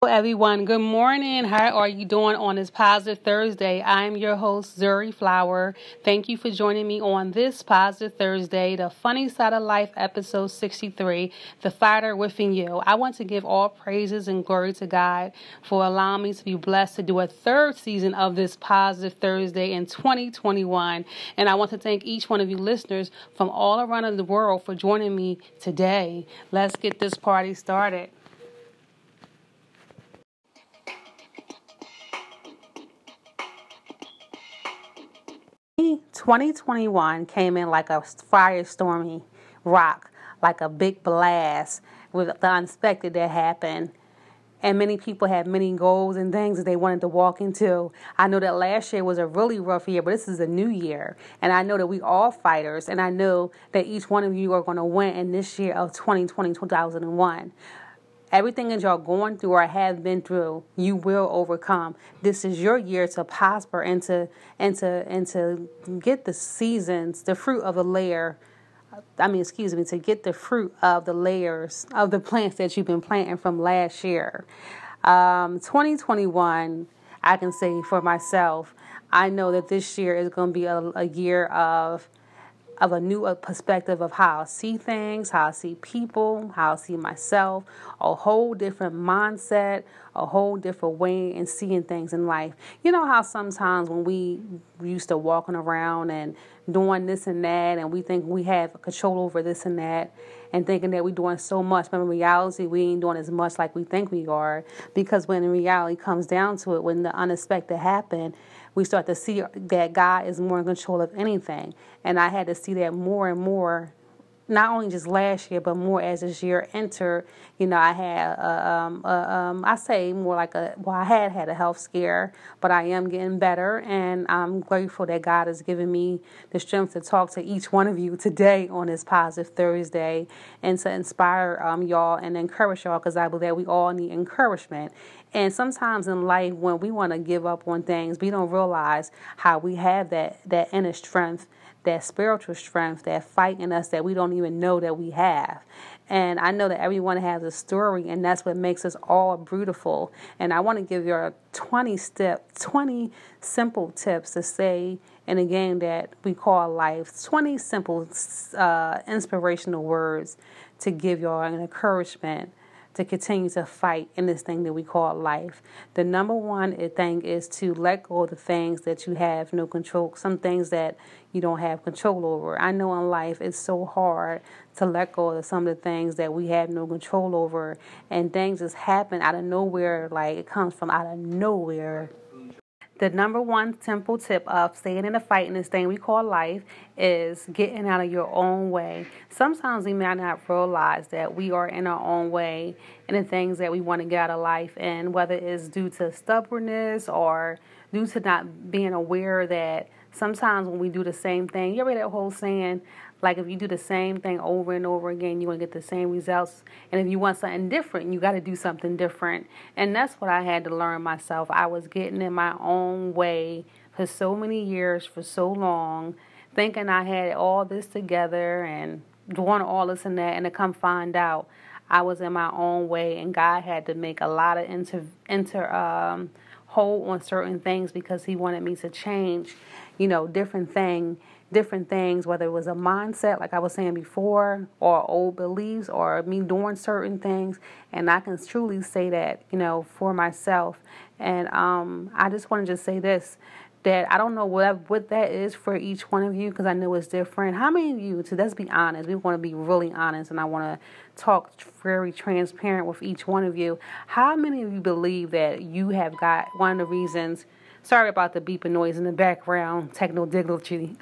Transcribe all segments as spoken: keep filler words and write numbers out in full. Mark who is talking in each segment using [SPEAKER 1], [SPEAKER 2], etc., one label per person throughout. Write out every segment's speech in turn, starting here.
[SPEAKER 1] Everyone, good morning. How are you doing on this positive Thursday? I'm your host, Zuri Flower. Thank you for joining me on this positive Thursday, the Funny Side of Life, episode sixty-three, The Fighter Within You. I want to give all praises and glory to God for allowing me to be blessed to do a third season of this positive Thursday in twenty twenty-one. And I want to thank each one of you listeners from all around the world for joining me today. Let's get this party started. twenty twenty-one came in like a firestormy rock, like a big blast with the unexpected that happened. And many people had many goals and things that they wanted to walk into. I know that last year was a really rough year, but this is a new year. And I know that we all fighters, and I know that each one of you are going to win in this year of twenty twenty, two thousand one. Everything that y'all going through or have been through, you will overcome. This is your year to prosper and to and to and to get the seasons, the fruit of the layer. I mean, excuse me, to get the fruit of the layers of the plants that you've been planting from last year. Um, twenty twenty-one, I can say for myself, I know that this year is going to be a, a year of of a new perspective of how I see things, how I see people, how I see myself, a whole different mindset, a whole different way in seeing things in life. You know how sometimes when we used to walking around and doing this and that, and we think we have control over this and that, and thinking that we're doing so much, but in reality, we ain't doing as much like we think we are, because when in reality comes down to it, when the unexpected happen, we start to see that God is more in control of anything. And I had to see that more and more, not only just last year, but more as this year entered. You know, I had, a, um, a, um, I say more like a, well, I had had a health scare, but I am getting better. And I'm grateful that God has given me the strength to talk to each one of you today on this positive Thursday and to inspire um, y'all and encourage y'all, because I believe that we all need encouragement. And sometimes in life, when we want to give up on things, we don't realize how we have that, that inner strength, that spiritual strength, that fight in us that we don't even know that we have. And I know that everyone has a story, and that's what makes us all beautiful. And I want to give you twenty step, twenty simple tips to say in a game that we call life. twenty simple, uh, inspirational words to give y'all an encouragement to continue to fight in this thing that we call life. The number one thing is to let go of the things that you have no control, some things that you don't have control over. I know in life it's so hard to let go of some of the things that we have no control over, and things just happen out of nowhere, like it comes from out of nowhere. The number one simple tip of staying in a fight in this thing we call life is getting out of your own way. Sometimes we might not realize that we are in our own way in the things that we want to get out of life, and whether it's due to stubbornness or due to not being aware that sometimes when we do the same thing, you ever hear that whole saying, like if you do the same thing over and over again, you're going to get the same results. And if you want something different, you got to do something different. And that's what I had to learn myself. I was getting in my own way for so many years, for so long, thinking I had all this together and doing all this and that. And to come find out, I was in my own way, and God had to make a lot of inter, inter um, hold on certain things because he wanted me to change, you know, different thing. different things, whether it was a mindset, like I was saying before, or old beliefs, or me doing certain things. And I can truly say that, you know, for myself. And um, I just want to just say this, that I don't know what what that is for each one of you, because I know it's different. How many of you, to let's be honest, we want to be really honest, and I want to talk very transparent with each one of you. How many of you believe that you have got one of the reasons? Sorry about the beeping noise in the background, techno dignity.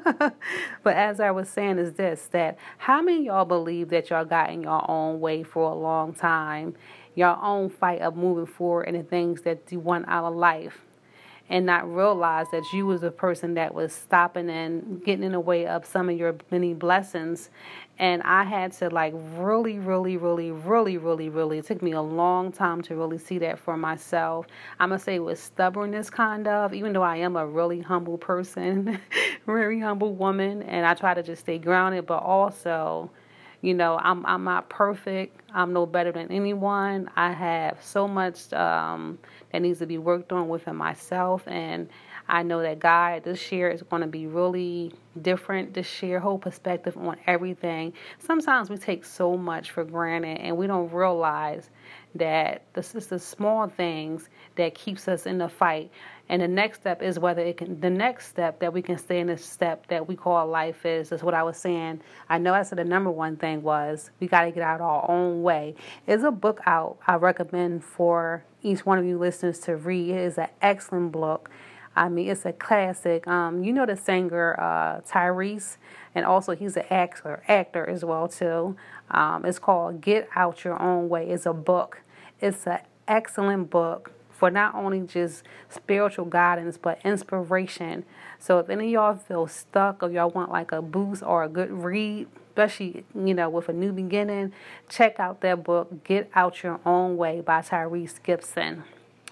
[SPEAKER 1] But as I was saying is this, that how many of y'all believe that y'all got in your own way for a long time, your own fight of moving forward in the things that you want out of life, and not realize that you was the person that was stopping and getting in the way of some of your many blessings. And I had to like really, really, really, really, really, really, it took me a long time to really see that for myself. I'm going to say with stubbornness, kind of, even though I am a really humble person, very humble woman, and I try to just stay grounded, but also, You know, I'm I'm not perfect. I'm no better than anyone. I have so much um, that needs to be worked on within myself, and I know that God this year is going to be really different this year, whole perspective on everything. Sometimes we take so much for granted, and we don't realize that this is the small things that keeps us in the fight. And the next step is whether it can, the next step that we can stay in this step that we call life is, is what I was saying. I know I said the number one thing was we got to get out our own way. There's a book out I recommend for each one of you listeners to read. It is an excellent book. I mean, it's a classic. Um, you know the singer uh, Tyrese, and also he's an actor, actor as well too. Um, it's called Get Out Your Own Way. It's a book. It's an excellent book for not only just spiritual guidance, but inspiration. So if any of y'all feel stuck or y'all want like a boost or a good read, especially, you know, with a new beginning, check out that book, Get Out Your Own Way by Tyrese Gibson.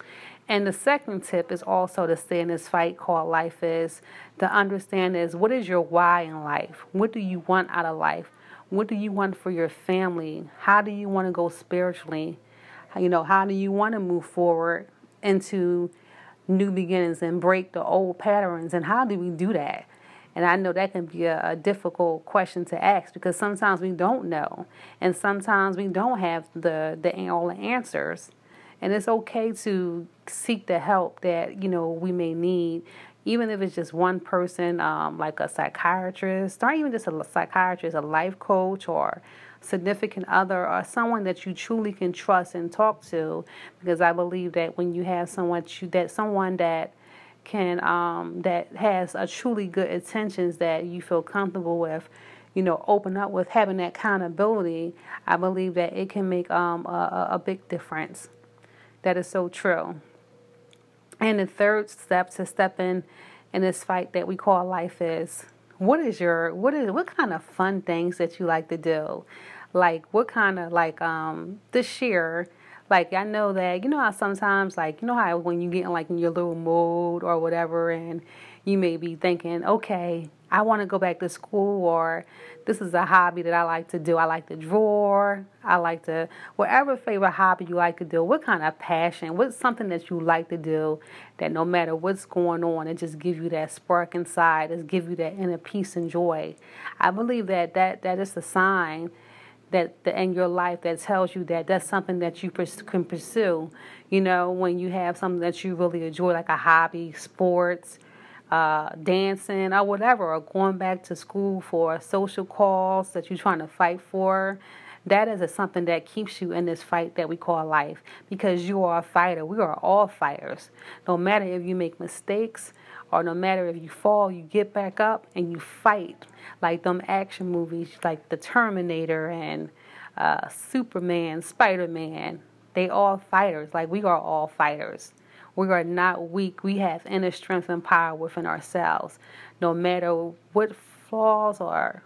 [SPEAKER 1] And the second tip is also to stay in this fight called life is to understand is what is your why in life? What do you want out of life? What do you want for your family? How do you want to go spiritually? You know, how do you want to move forward into new beginnings and break the old patterns? And how do we do that? And I know that can be a, a difficult question to ask because sometimes we don't know. And sometimes we don't have the, the all the answers. And it's okay to seek the help that, you know, we may need, even if it's just one person, um, like a psychiatrist, or even just a psychiatrist, a life coach, or significant other, or someone that you truly can trust and talk to. Because I believe that when you have someone you, that someone that can um, that has a truly good intentions that you feel comfortable with, you know, open up with, having that accountability, I believe that it can make um, a, a big difference. That is so true. And the third step to step in in this fight that we call life is what is your what is what kind of fun things that you like to do? Like what kind of like um this year, like I know that you know how sometimes like you know how when you get in like in your little mood or whatever and you may be thinking, okay, I want to go back to school, or this is a hobby that I like to do. I like to draw. I like to, whatever favorite hobby you like to do, what kind of passion, what's something that you like to do that no matter what's going on, it just gives you that spark inside, it gives you that inner peace and joy. I believe that that, that is a sign that the, in your life that tells you that that's something that you pers- can pursue. You know, when you have something that you really enjoy, like a hobby, sports, Uh, dancing or whatever, or going back to school for a social cause that you're trying to fight for, that is a, something that keeps you in this fight that we call life, because you are a fighter. We are all fighters. No matter if you make mistakes or no matter if you fall, you get back up and you fight. Like them action movies like The Terminator and uh, Superman, Spider-Man, they all fighters. Like we are all fighters. We are not weak. We have inner strength and power within ourselves. No matter what flaws or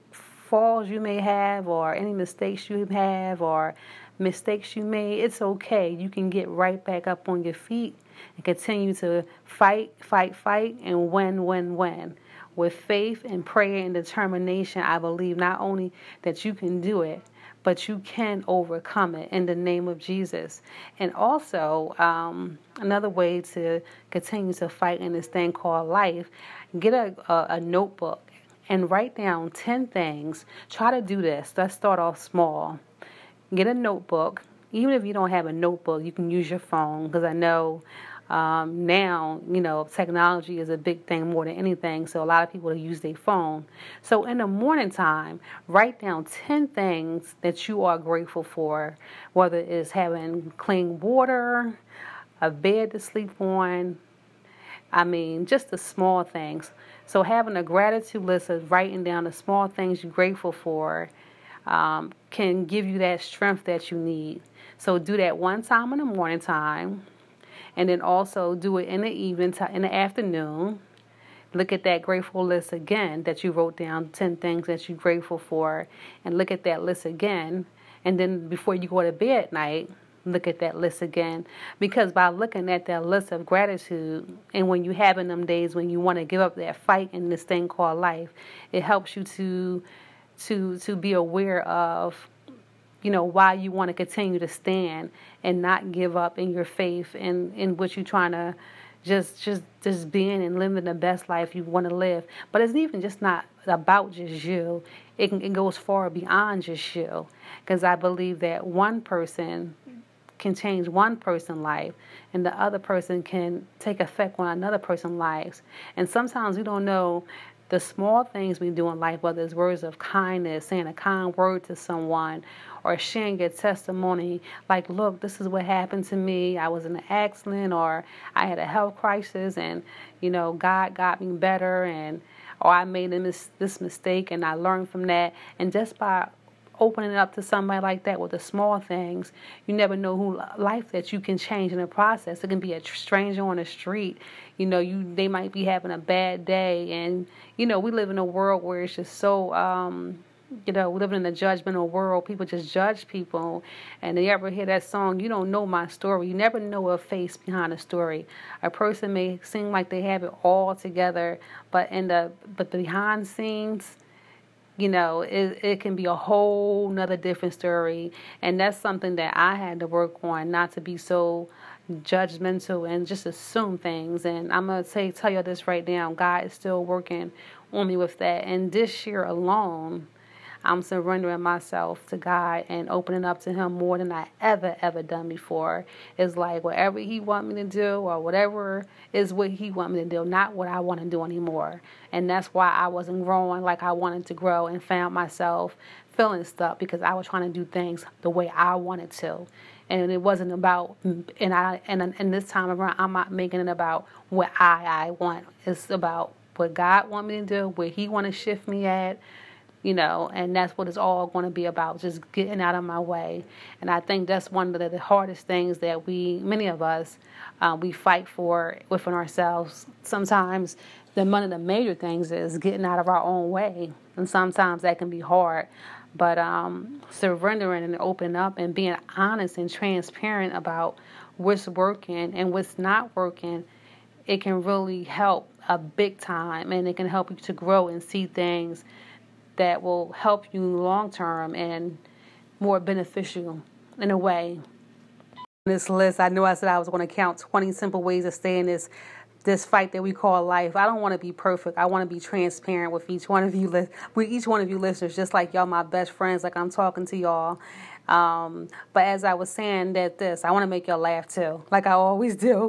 [SPEAKER 1] falls you may have or any mistakes you have or mistakes you made, it's okay. You can get right back up on your feet and continue to fight, fight, fight, and win, win, win. With faith and prayer and determination, I believe not only that you can do it, but you can overcome it in the name of Jesus. And also, um, another way to continue to fight in this thing called life, get a, a, a notebook and write down ten things. Try to do this. Let's start off small. Get a notebook. Even if you don't have a notebook, you can use your phone, because I know Um, now, you know, technology is a big thing more than anything, so a lot of people use their phone. So in the morning time, write down ten things that you are grateful for, whether it's having clean water, a bed to sleep on, I mean, just the small things. So having a gratitude list of writing down the small things you're grateful for um, can give you that strength that you need. So do that one time in the morning time. And then also do it in the evening, in the afternoon. Look at that grateful list again that you wrote down, ten things that you're grateful for. And look at that list again. And then before you go to bed at night, look at that list again. Because by looking at that list of gratitude, and when you having them days when you want to give up that fight in this thing called life, it helps you to to to be aware of, you know, why you want to continue to stand and not give up in your faith and in what you're trying to just just just being and living the best life you want to live. But it's even just not about just you. It, can, it goes far beyond just you, because I believe that one person can change one person's life, and the other person can take effect on another person's lives. And sometimes we don't know the small things we do in life, whether it's words of kindness, saying a kind word to someone, or sharing your testimony, like, look, this is what happened to me. I was in an accident, or I had a health crisis, and, you know, God got me better, and or I made this, this mistake, and I learned from that. And just by opening it up to somebody like that with the small things, you never know who life that you can change in the process. It can be a stranger on the street. You know, you they might be having a bad day, and you know, we live in a world where it's just so um you know, we live in a judgmental world. People just judge people. And you ever hear that song, you don't know my story. You never know a face behind a story. A person may seem like they have it all together, but in the but behind scenes, you know, it, it can be a whole nother different story. And that's something that I had to work on, not to be so judgmental and just assume things. And I'm going to say, tell you this right now, God is still working on me with that. And this year alone, I'm surrendering myself to God and opening up to Him more than I ever, ever done before. It's like whatever He want me to do, or whatever is what He want me to do, not what I want to do anymore. And that's why I wasn't growing like I wanted to grow, and found myself feeling stuck because I was trying to do things the way I wanted to. And it wasn't about, and I and and this time around, I'm not making it about what I I want. It's about what God want me to do, where He want to shift me at. You know, and that's what it's all going to be about, just getting out of my way. And I think that's one of the hardest things that we, many of us, uh, we fight for within ourselves. Sometimes the one of the major things is getting out of our own way. And sometimes that can be hard. But um, surrendering and opening up and being honest and transparent about what's working and what's not working, it can really help a big time. And it can help you to grow and see things that will help you long term and more beneficial in a way. This list, I knew I said I was going to count twenty simple ways to stay in this this fight that we call life. I don't want to be perfect. I want to be transparent with each one of you, li- with each one of you listeners, just like y'all my best friends, like I'm talking to y'all. Um, but as I was saying that this, I want to make y'all laugh too, like I always do.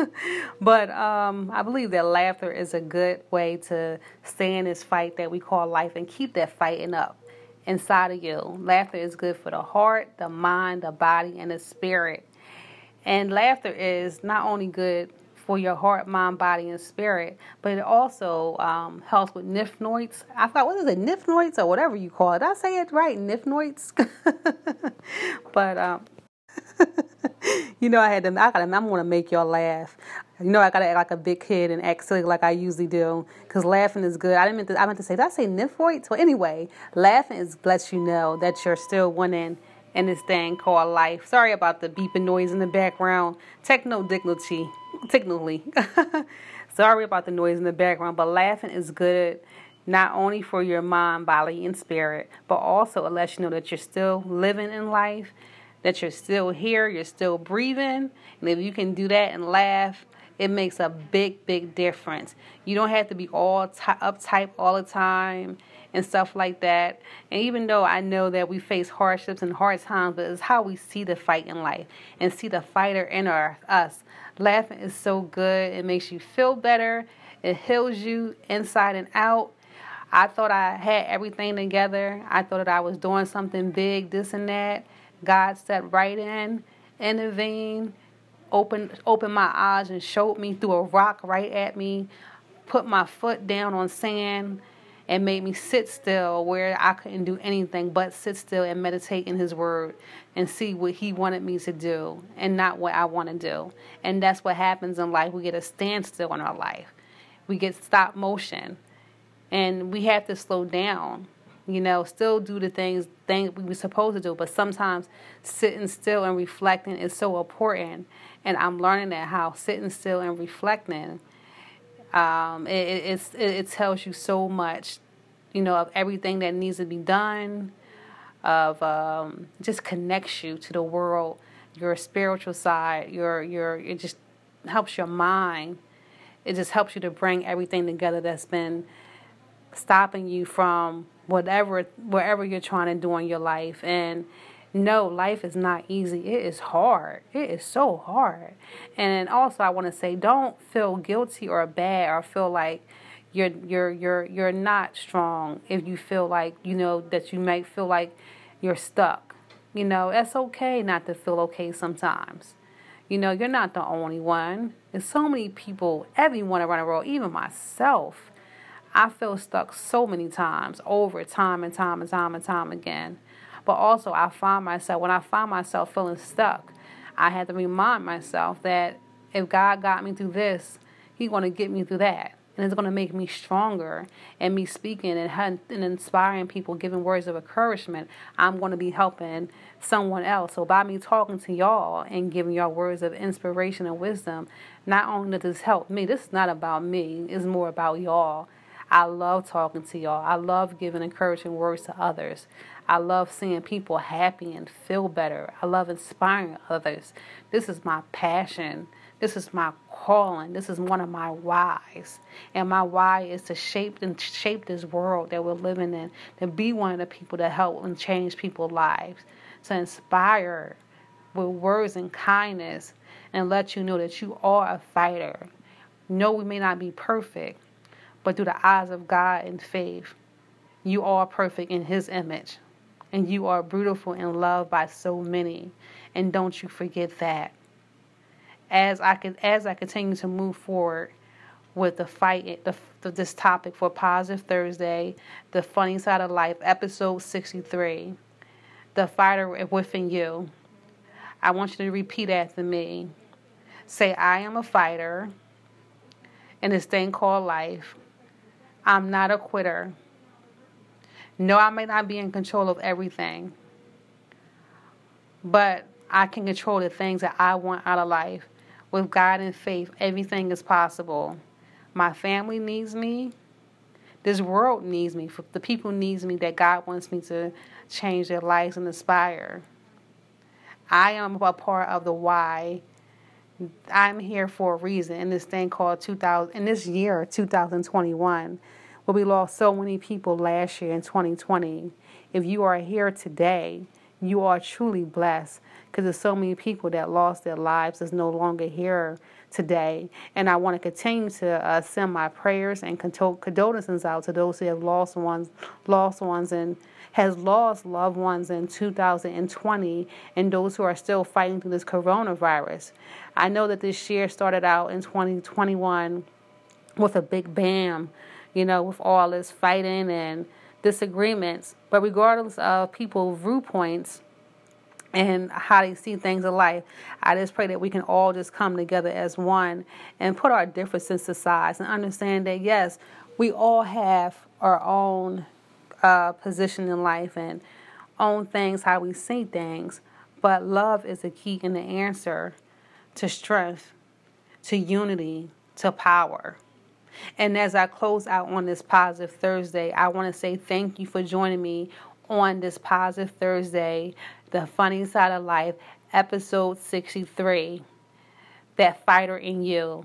[SPEAKER 1] But um, I believe that laughter is a good way to stay in this fight that we call life and keep that fighting up inside of you. Laughter is good for the heart, the mind, the body, and the spirit. And laughter is not only good for your heart, mind, body, and spirit, but it also um, helps with nifnoids. I thought, what is it, nifnoids or whatever you call it? Did I say it right, nifnoids? But um, you know, I had to. I got. I'm going to make y'all laugh. You know, I got to act like a big kid and act silly like I usually do, because laughing is good. I didn't meant to. I meant to say, did I say nifnoids? Well, anyway, laughing is lets you know that you're still winning in this thing called life. Sorry about the beeping noise in the background. Techno dignity. Technically. Sorry about the noise in the background, but laughing is good not only for your mind, body, and spirit, but also it lets you know that you're still living in life, that you're still here, you're still breathing. And if you can do that and laugh, it makes a big, big difference. You don't have to be all t- uptight all the time and stuff like that. And even though I know that we face hardships and hard times, but it's how we see the fight in life and see the fighter in our, us. Laughing is so good. It makes you feel better. It heals you inside and out. I thought I had everything together. I thought that I was doing something big, this and that. God stepped right in, intervened, opened, opened my eyes and showed me, threw a rock right at me, put my foot down on sand, and made me sit still where I couldn't do anything but sit still and meditate in His Word and see what He wanted me to do and not what I want to do. And that's what happens in life. We get a standstill in our life. We get stop motion. And we have to slow down, you know, still do the things, things we were supposed to do. But sometimes sitting still and reflecting is so important. And I'm learning that how sitting still and reflecting, Um, it, it, it's, it, it tells you so much you know, of everything that needs to be done, of um, just connects you to the world, your spiritual side, your your it just helps your mind. It just helps you to bring everything together that's been stopping you from whatever wherever you're trying to do in your life. And no, life is not easy. It is hard. It is so hard. And also, I want to say, don't feel guilty or bad or feel like you're you're you're you're not strong if you feel like, you know, that you might feel like you're stuck. You know, it's okay not to feel okay sometimes. You know, you're not the only one. There's so many people, everyone around the world, even myself. I feel stuck so many times, over time and time and time and time again. But also, I find myself, when I find myself feeling stuck, I had to remind myself that if God got me through this, He's going to get me through that. And it's going to make me stronger. And me speaking and, and inspiring people, giving words of encouragement, I'm going to be helping someone else. So by me talking to y'all and giving y'all words of inspiration and wisdom, not only does this help me, this is not about me, it's more about y'all. I love talking to y'all. I love giving encouraging words to others. I love seeing people happy and feel better. I love inspiring others. This is my passion. This is my calling. This is one of my whys. And my why is to shape and shape this world that we're living in, to be one of the people that help and change people's lives, to inspire with words and kindness and let you know that you are a fighter. No, we may not be perfect, but through the eyes of God and faith, you are perfect in His image. And you are beautiful and loved by so many. And don't you forget that. As I can, as I continue to move forward with the fight, the, the, this topic for Positive Thursday, the funny side of life, episode sixty-three, the fighter within you. I want you to repeat after me. Say, I am a fighter in this thing called life. I'm not a quitter. No, I may not be in control of everything, but I can control the things that I want out of life. With God and faith, everything is possible. My family needs me. This world needs me. The people needs me that God wants me to change their lives and inspire. I am a part of the why. I'm here for a reason in this thing called two thousand, in this year, two thousand twenty-one. But we lost so many people last year in twenty twenty. If you are here today, you are truly blessed because there's so many people that lost their lives that's no longer here today. And I want to continue to uh, send my prayers and condolences out to those who have lost ones, lost ones and has lost loved ones in two thousand twenty, and those who are still fighting through this coronavirus. I know that this year started out in twenty twenty-one with a big bam, you know, with all this fighting and disagreements. But regardless of people's viewpoints and how they see things in life, I just pray that we can all just come together as one and put our differences aside and understand that, yes, we all have our own uh, position in life and own things, how we see things. But love is the key and the answer to strength, to unity, to power. And as I close out on this Positive Thursday, I want to say thank you for joining me on this Positive Thursday, The Funny Side of Life, episode sixty-three, That Fighter in You.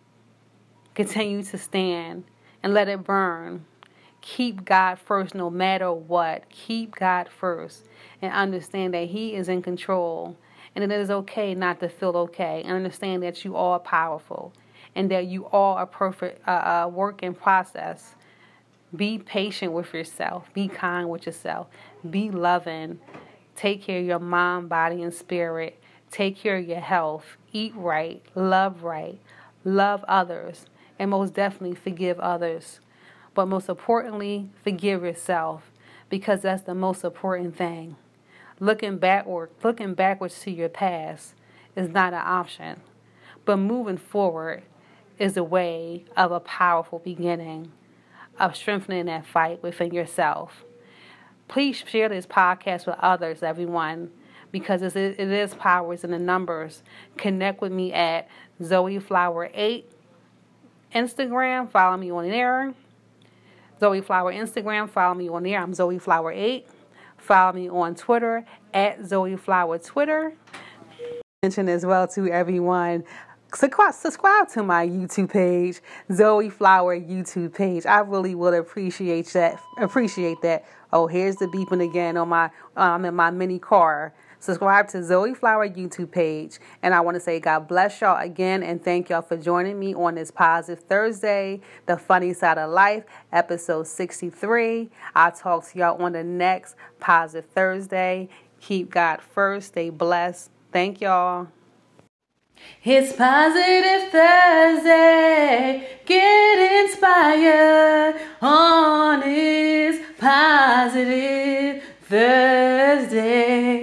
[SPEAKER 1] Continue to stand and let it burn. Keep God first no matter what. Keep God first and understand that He is in control. And it is okay not to feel okay. And understand that you are powerful. And that you are a perfect uh, uh, work in process. Be patient with yourself. Be kind with yourself. Be loving. Take care of your mind, body, and spirit. Take care of your health. Eat right. Love right. Love others. And most definitely forgive others. But most importantly, forgive yourself. Because that's the most important thing. Looking backward, looking backwards to your past is not an option. But moving forward is a way of a powerful beginning of strengthening that fight within yourself. Please share this podcast with others, everyone, because it is powers in the numbers. Connect with me at Zoe Flower eight Instagram. Follow me on there. Zoe Flower Instagram. Follow me on there. I'm Zoe Flower eight. Follow me on Twitter at Zoe Flower Twitter. Mention as well to everyone. Subscribe to my YouTube page, Zoe Flower YouTube page. I really would appreciate that. Appreciate that. Oh, here's the beeping again on my um in my mini car. Subscribe to Zoe Flower YouTube page. And I want to say God bless y'all again and thank y'all for joining me on this Positive Thursday, The Funny Side of Life, episode sixty-three. I'll talk to y'all on the next Positive Thursday. Keep God first. Stay blessed. Thank y'all. It's Positive Thursday. Get inspired on this Positive Thursday.